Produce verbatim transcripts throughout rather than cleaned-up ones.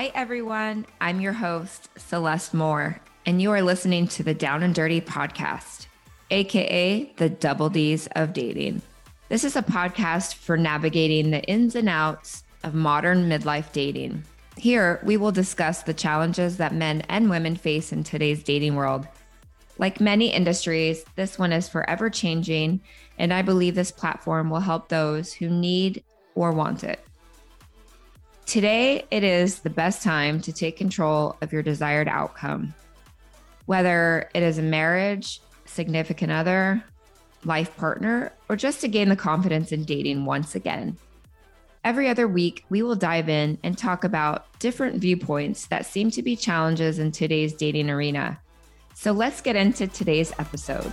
Hi, everyone. I'm your host, Celeste Moore, and you are listening to the Down and Dirty podcast, aka the Double D's of dating. This is a podcast for navigating the ins and outs of modern midlife dating. Here, we will discuss the challenges that men and women face in today's dating world. Like many industries, this one is forever changing, and I believe this platform will help those who need or want it. Today, it is the best time to take control of your desired outcome. Whether it is a marriage, significant other, life partner, or just to gain the confidence in dating once again. Every other week, we will dive in and talk about different viewpoints that seem to be challenges in today's dating arena. So let's get into today's episode.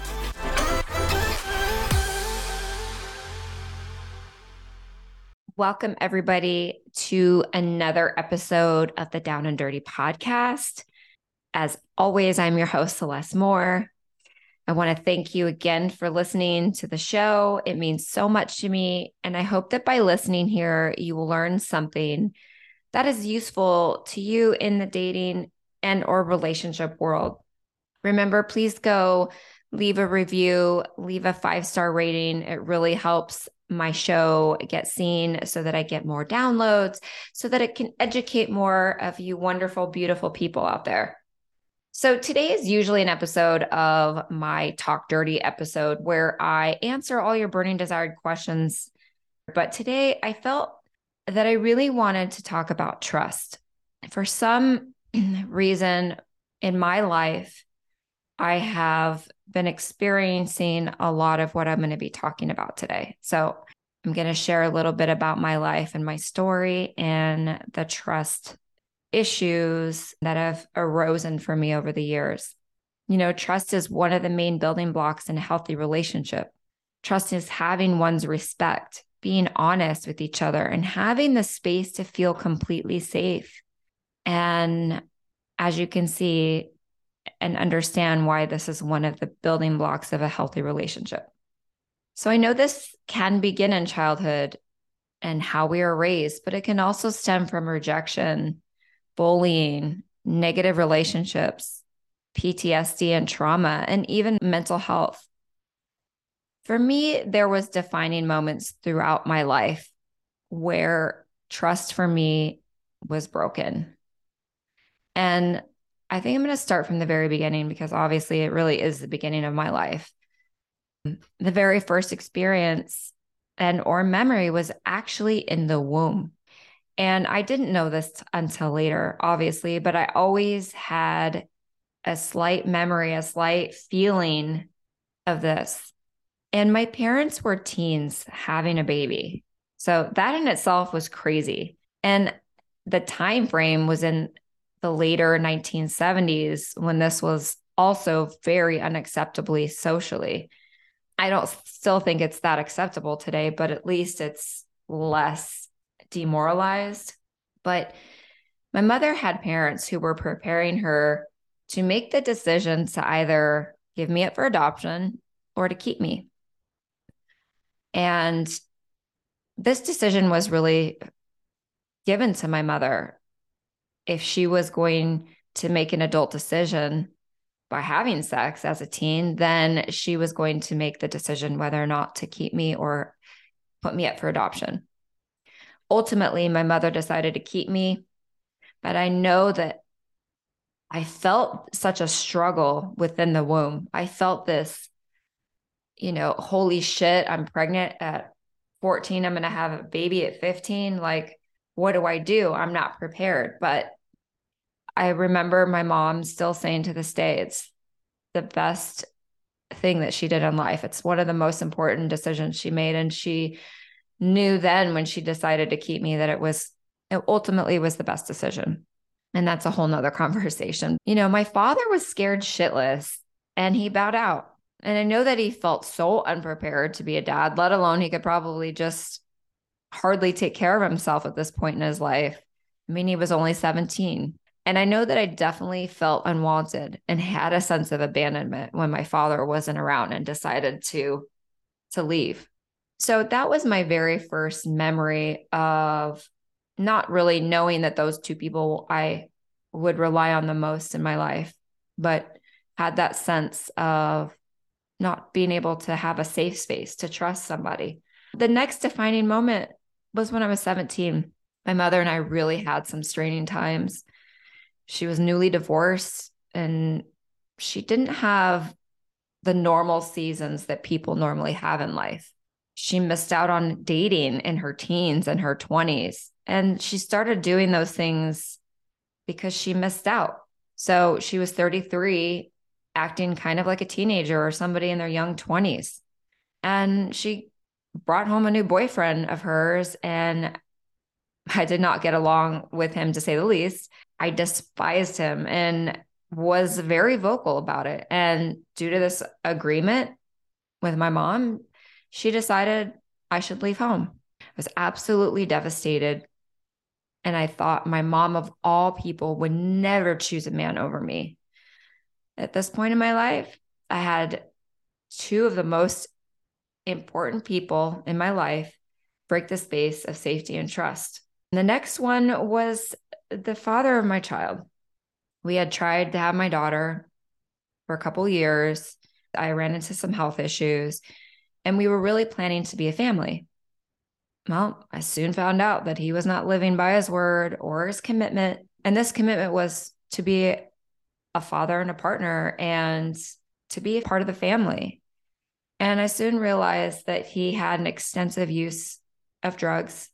Welcome, everybody, to another episode of the Down and Dirty podcast. As always, I'm your host, Celeste Moore. I want to thank you again for listening to the show. It means so much to me, and I hope that by listening here, you will learn something that is useful to you in the dating and or relationship world. Remember, please go leave a review, leave a five-star rating. It really helps my show get seen so that I get more downloads, so that it can educate more of you wonderful, beautiful people out there. So today is usually an episode of my Talk Dirty episode where I answer all your burning desired questions. But today I felt that I really wanted to talk about trust. For some reason in my life, I have been experiencing a lot of what I'm going to be talking about today. So I'm going to share a little bit about my life and my story and the trust issues that have arisen for me over the years. You know, trust is one of the main building blocks in a healthy relationship. Trust is having one's respect, being honest with each other, and having the space to feel completely safe. And as you can see, and understand why this is one of the building blocks of a healthy relationship. So I know this can begin in childhood and how we are raised, but it can also stem from rejection, bullying, negative relationships, P T S D and trauma, and even mental health. For me, there was defining moments throughout my life where trust for me was broken. And I think I'm going to start from the very beginning because obviously it really is the beginning of my life. The very first experience and or memory was actually in the womb. And I didn't know this until later, obviously, but I always had a slight memory, a slight feeling of this. And my parents were teens having a baby. So that in itself was crazy. And the time frame was in the later nineteen seventies when this was also very unacceptably socially. I don't still think it's that acceptable today, but at least it's less demoralized. But my mother had parents who were preparing her to make the decision to either give me up for adoption or to keep me. And this decision was really given to my mother. If she was going to make an adult decision by having sex as a teen, then she was going to make the decision whether or not to keep me or put me up for adoption. Ultimately, my mother decided to keep me, but I know that I felt such a struggle within the womb. I felt this, you know, holy shit, I'm pregnant at fourteen. I'm going to have a baby at fifteen. Like, what do I do? I'm not prepared. But I remember my mom still saying to this day, it's the best thing that she did in life. It's one of the most important decisions she made. And she knew then when she decided to keep me that it was, it ultimately was the best decision. And that's a whole nother conversation. You know, my father was scared shitless and he bowed out. And I know that he felt so unprepared to be a dad, let alone he could probably just hardly take care of himself at this point in his life. I mean, he was only seventeen. And I know that I definitely felt unwanted and had a sense of abandonment when my father wasn't around and decided to, to leave. So that was my very first memory of not really knowing that those two people I would rely on the most in my life, but had that sense of not being able to have a safe space to trust somebody. The next defining moment was when I was seventeen. My mother and I really had some straining times. She was newly divorced and she didn't have the normal seasons that people normally have in life. She missed out on dating in her teens and her twenties. And she started doing those things because she missed out. So she was thirty-three, acting kind of like a teenager or somebody in their young twenties. And she brought home a new boyfriend of hers, and I did not get along with him, to say the least. I despised him and was very vocal about it. And due to this agreement with my mom, she decided I should leave home. I was absolutely devastated. And I thought my mom, of all people, would never choose a man over me. At this point in my life, I had two of the most important people in my life break the space of safety and trust. And the next one was the father of my child. We had tried to have my daughter for a couple of years. I ran into some health issues, and we were really planning to be a family. Well, I soon found out that he was not living by his word or his commitment. And this commitment was to be a father and a partner and to be a part of the family. And I soon realized that he had an extensive use of drugs,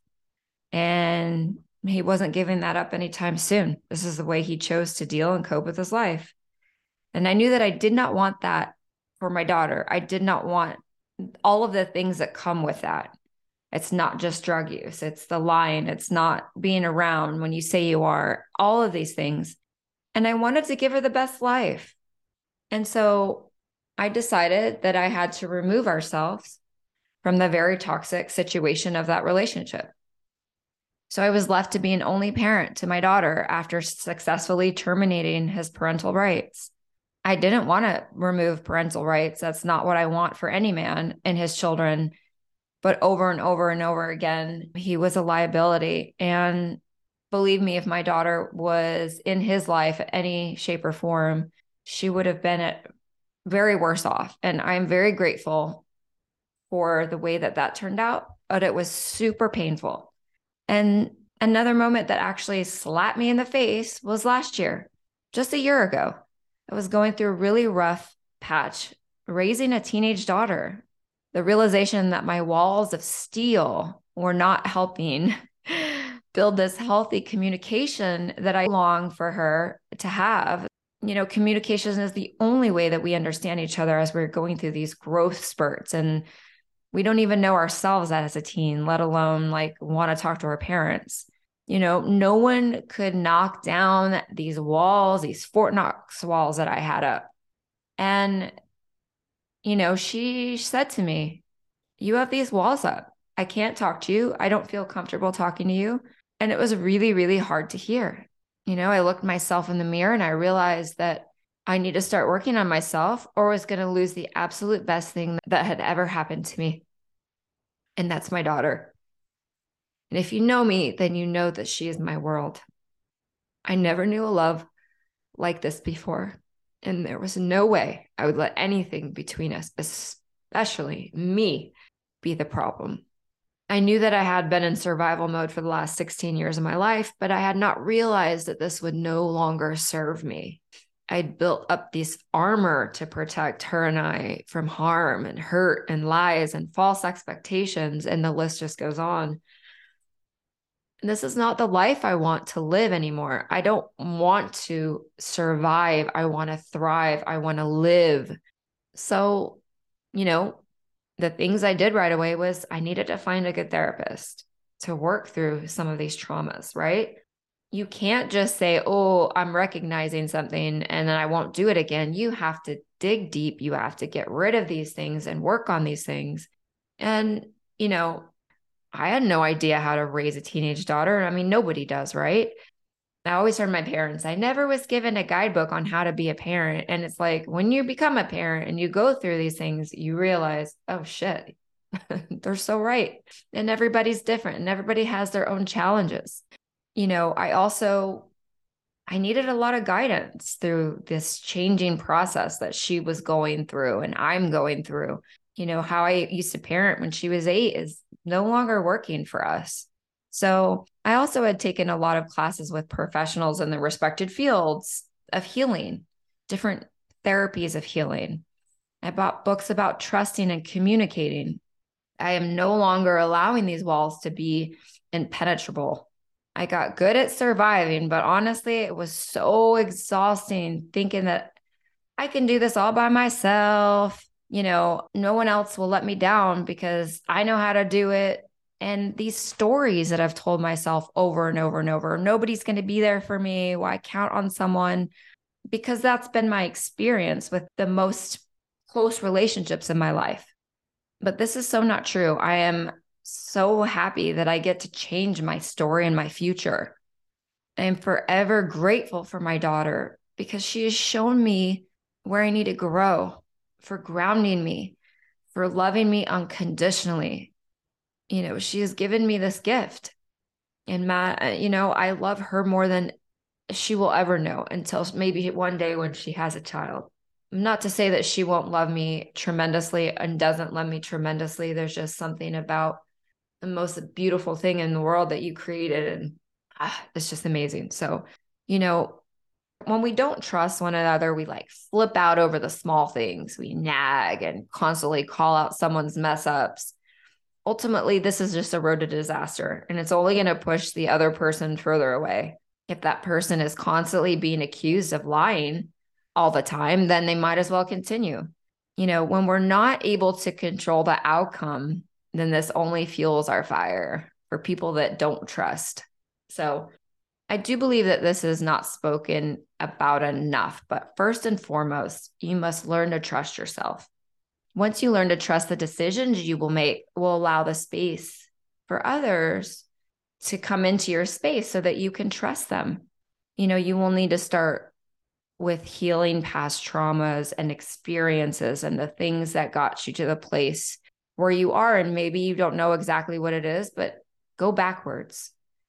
and he wasn't giving that up anytime soon. This is the way he chose to deal and cope with his life. And I knew that I did not want that for my daughter. I did not want all of the things that come with that. It's not just drug use. It's the lying. It's not being around when you say you are, all of these things. And I wanted to give her the best life. And so I decided that I had to remove ourselves from the very toxic situation of that relationship. So I was left to be an only parent to my daughter after successfully terminating his parental rights. I didn't want to remove parental rights. That's not what I want for any man and his children. But over and over and over again, he was a liability. And believe me, if my daughter was in his life in any shape or form, she would have been at very worse off. And I'm very grateful for the way that that turned out, but it was super painful. And another moment that actually slapped me in the face was last year, just a year ago. I was going through a really rough patch, raising a teenage daughter. The realization that my walls of steel were not helping build this healthy communication that I long for her to have. You know, communication is the only way that we understand each other as we're going through these growth spurts. And we don't even know ourselves as a teen, let alone like want to talk to our parents. You know, no one could knock down these walls, these Fort Knox walls that I had up. And you know, she said to me, "You have these walls up. I can't talk to you. I don't feel comfortable talking to you." And it was really, really hard to hear. You know, I looked myself in the mirror and I realized that I need to start working on myself or I was going to lose the absolute best thing that had ever happened to me. And that's my daughter. And if you know me, then you know that she is my world. I never knew a love like this before. And there was no way I would let anything between us, especially me, be the problem. I knew that I had been in survival mode for the last sixteen years of my life, but I had not realized that this would no longer serve me. I'd built up this armor to protect her and I from harm and hurt and lies and false expectations, and the list just goes on. This is not the life I want to live anymore. I don't want to survive. I want to thrive. I want to live. So, you know, the things I did right away was I needed to find a good therapist to work through some of these traumas, right? You can't just say, "Oh, I'm recognizing something and then I won't do it again." You have to dig deep. You have to get rid of these things and work on these things. And, you know, I had no idea how to raise a teenage daughter. I mean, nobody does, right? I always heard my parents, I never was given a guidebook on how to be a parent. And it's like, when you become a parent and you go through these things, you realize, oh shit, They're so right. And everybody's different and everybody has their own challenges. You know, I also, I needed a lot of guidance through this changing process that she was going through and I'm going through. You know, how I used to parent when she was eight is no longer working for us. So I also had taken a lot of classes with professionals in the respected fields of healing, different therapies of healing. I bought books about trusting and communicating. I am no longer allowing these walls to be impenetrable. I got good at surviving, but honestly, it was so exhausting thinking that I can do this all by myself. You know, no one else will let me down because I know how to do it. And these stories that I've told myself over and over and over, nobody's going to be there for me. Why count on someone? Because that's been my experience with the most close relationships in my life. But this is so not true. I am so happy that I get to change my story and my future. I am forever grateful for my daughter because she has shown me where I need to grow, for grounding me, for loving me unconditionally. You know, she has given me this gift. And Matt, you know, I love her more than she will ever know until maybe one day when she has a child. Not to say that she won't love me tremendously and doesn't love me tremendously. There's just something about the most beautiful thing in the world that you created. And ah, it's just amazing. So, you know, when we don't trust one another, we like flip out over the small things. We nag and constantly call out someone's mess ups. Ultimately, this is just a road to disaster, and it's only going to push the other person further away. If that person is constantly being accused of lying all the time, then they might as well continue. You know, when we're not able to control the outcome, then this only fuels our fire for people that don't trust. So I do believe that this is not spoken about enough, but first and foremost, you must learn to trust yourself. Once you learn to trust the decisions you will make, will allow the space for others to come into your space so that you can trust them. You know, you will need to start with healing past traumas and experiences and the things that got you to the place where you are. And maybe you don't know exactly what it is, but go backwards.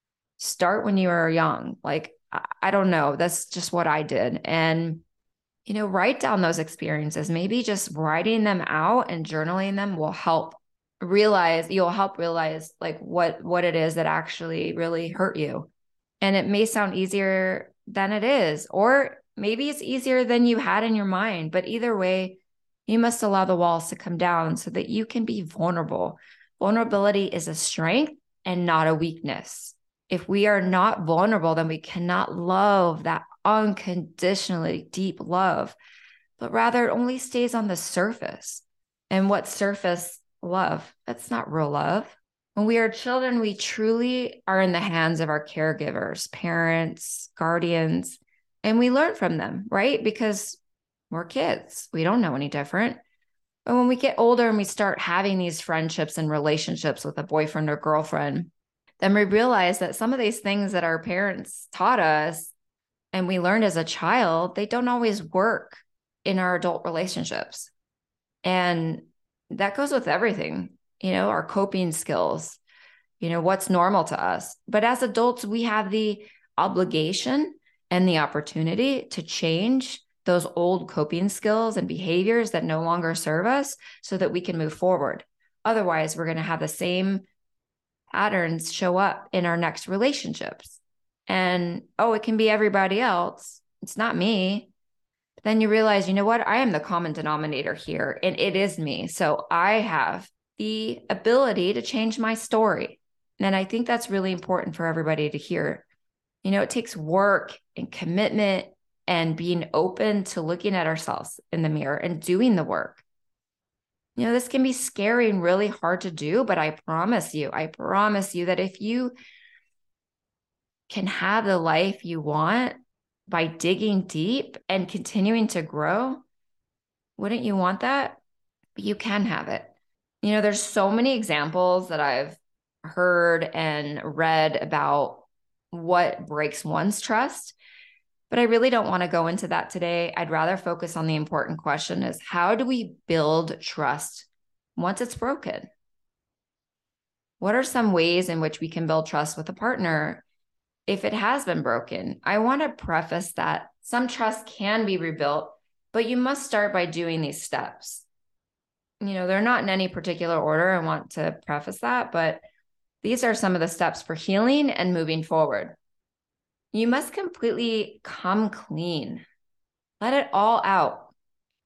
Start when you are young. Like, I don't know. That's just what I did. And you know, write down those experiences. Maybe just writing them out and journaling them will help realize, you'll help realize like what, what it is that actually really hurt you. And it may sound easier than it is, or maybe it's easier than you had in your mind. But either way, you must allow the walls to come down so that you can be vulnerable. Vulnerability is a strength and not a weakness. If we are not vulnerable, then we cannot love that unconditionally deep love, but rather it only stays on the surface. And what surface love? That's not real love. When we are children, we truly are in the hands of our caregivers, parents, guardians, and we learn from them, right? Because we're kids. We don't know any different. But when we get older and we start having these friendships and relationships with a boyfriend or girlfriend, then we realize that some of these things that our parents taught us and we learned as a child, they don't always work in our adult relationships. And that goes with everything, you know, our coping skills, you know, what's normal to us. But as adults, we have the obligation and the opportunity to change those old coping skills and behaviors that no longer serve us so that we can move forward. Otherwise, we're going to have the same patterns show up in our next relationships. And, oh, it can be everybody else. It's not me. But then you realize, you know what? I am the common denominator here, and it is me. So I have the ability to change my story. And I think that's really important for everybody to hear. You know, it takes work and commitment and being open to looking at ourselves in the mirror and doing the work. You know, this can be scary and really hard to do, but I promise you, I promise you that if you can have the life you want by digging deep and continuing to grow, wouldn't you want that? But you can have it. You know, there's so many examples that I've heard and read about what breaks one's trust, but I really don't want to go into that today. I'd rather focus on the important question is, how do we build trust once it's broken? What are some ways in which we can build trust with a partner if it has been broken? I want to preface that some trust can be rebuilt, but you must start by doing these steps. You know, they're not in any particular order. I want to preface that, but these are some of the steps for healing and moving forward. You must completely come clean. Let it all out.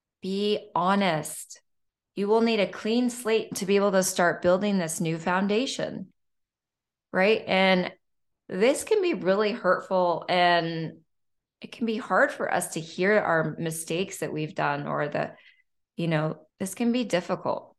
Be honest. You will need a clean slate to be able to start building this new foundation, right? And this can be really hurtful, and it can be hard for us to hear our mistakes that we've done, or the, you know, this can be difficult.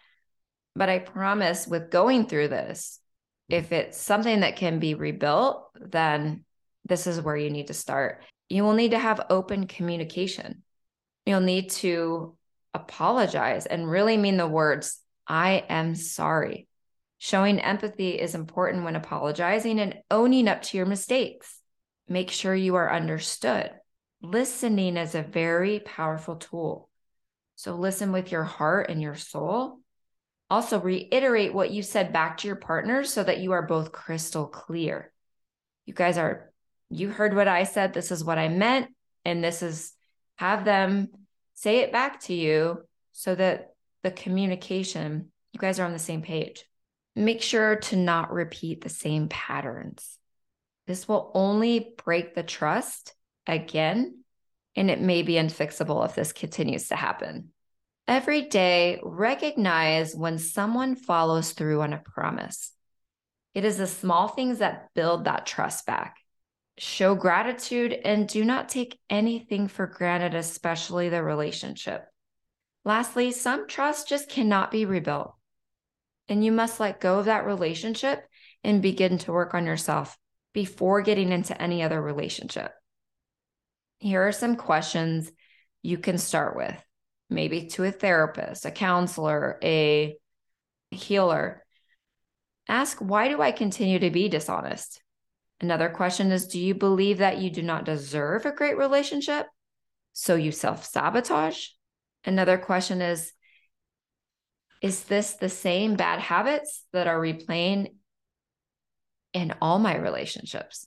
But I promise with going through this, if it's something that can be rebuilt, then this is where you need to start. You will need to have open communication. You'll need to apologize and really mean the words, I am sorry. Showing empathy is important when apologizing and owning up to your mistakes. Make sure you are understood. Listening is a very powerful tool. So listen with your heart and your soul. Also reiterate what you said back to your partner so that you are both crystal clear. You guys are, you heard what I said. This is what I meant. And this is, have them say it back to you so that the communication, you guys are on the same page. Make sure to not repeat the same patterns. This will only break the trust again, and it may be unfixable if this continues to happen. Every day, recognize when someone follows through on a promise. It is the small things that build that trust back. Show gratitude and do not take anything for granted, especially the relationship. Lastly, some trust just cannot be rebuilt, and you must let go of that relationship and begin to work on yourself before getting into any other relationship. Here are some questions you can start with, maybe to a therapist, a counselor, a healer. Ask, why do I continue to be dishonest? Another question is, do you believe that you do not deserve a great relationship, so you self-sabotage? Another question is, is this the same bad habits that are replaying in all my relationships?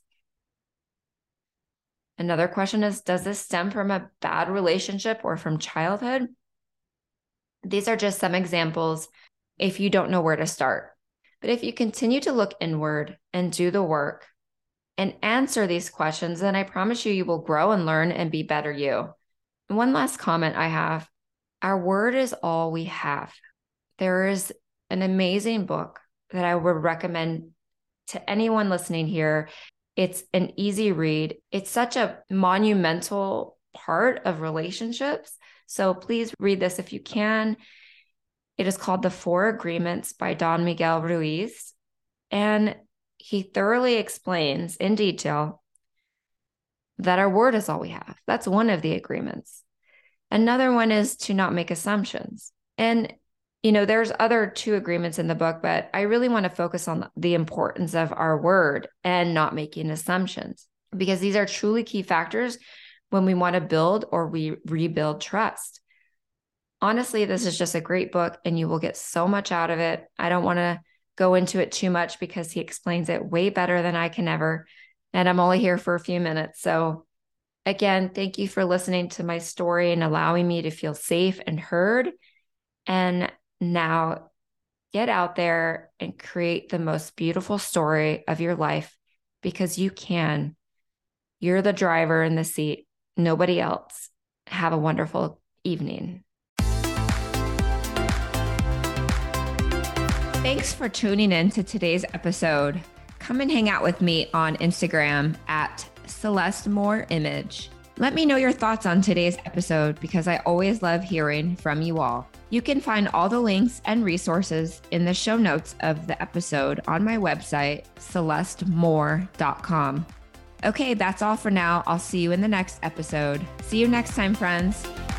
Another question is, does this stem from a bad relationship or from childhood? These are just some examples if you don't know where to start. But if you continue to look inward and do the work and answer these questions, then I promise you, you will grow and learn and be better you. And one last comment I have, our word is all we have. There is an amazing book that I would recommend to anyone listening here. It's an easy read. It's such a monumental part of relationships. So please read this if you can. It is called The Four Agreements by Don Miguel Ruiz. And he thoroughly explains in detail that our word is all we have. That's one of the agreements. Another one is to not make assumptions. And, you know, there's other two agreements in the book, but I really want to focus on the importance of our word and not making assumptions, because these are truly key factors when we want to build or we rebuild trust. Honestly, this is just a great book and you will get so much out of it. I don't want to go into it too much because he explains it way better than I can ever. And I'm only here for a few minutes. So again, thank you for listening to my story and allowing me to feel safe and heard. And now get out there and create the most beautiful story of your life, because you can. You're the driver in the seat, nobody else. Have a wonderful evening. Thanks for tuning in to today's episode. Come and hang out with me on Instagram at Celeste Moore Image. Let me know your thoughts on today's episode, because I always love hearing from you all. You can find all the links and resources in the show notes of the episode on my website, celeste moore dot com. Okay, that's all for now. I'll see you in the next episode. See you next time, friends.